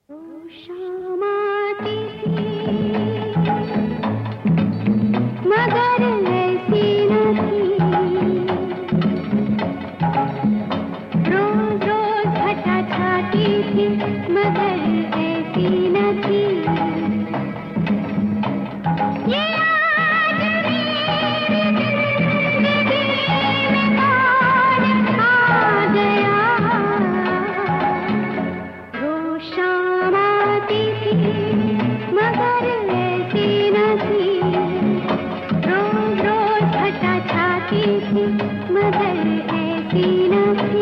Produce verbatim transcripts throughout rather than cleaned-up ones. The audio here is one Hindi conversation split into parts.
शाम आती थी मगर ऐसी न थी, रोज रोज घटा छाती थी मगर ऐसी न थी। ये आज मेरी जिंदगी में कौन आ गया, रोज शाम आती थी मगर ऐसी न थी, रोज रोज घटा छाती थी मगर ऐसी न थी।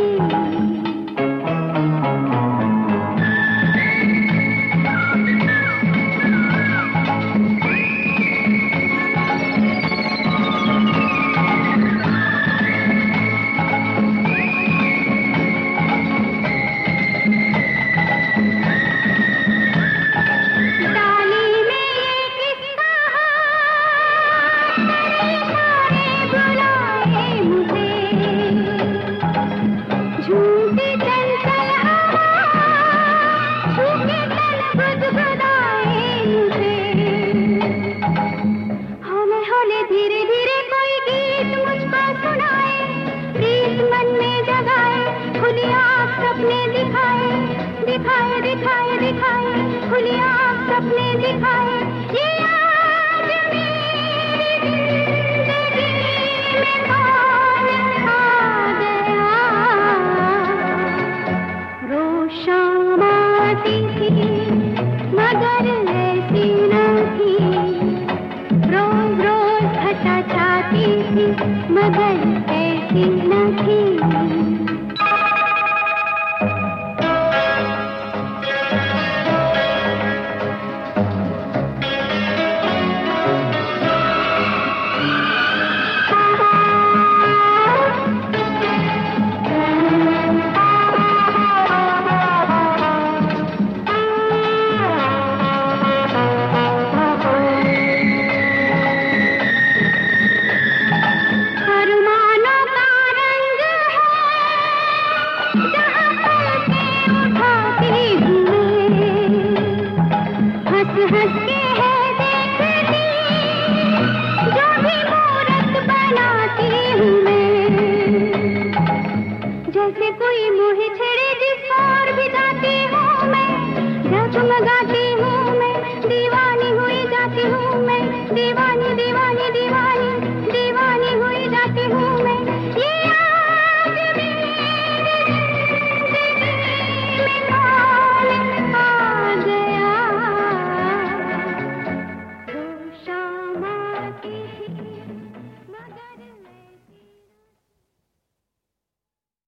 सपने दिखाए दिखाए दिखाए दिखाए खुली आँख सपने दिखाए। ये आज मेरी जिंदगी में कौन आ गया, रोज शाम आती थी मगर ऐसी न थी, रोज रोज घटा छाती थी मगर ऐसी न थी।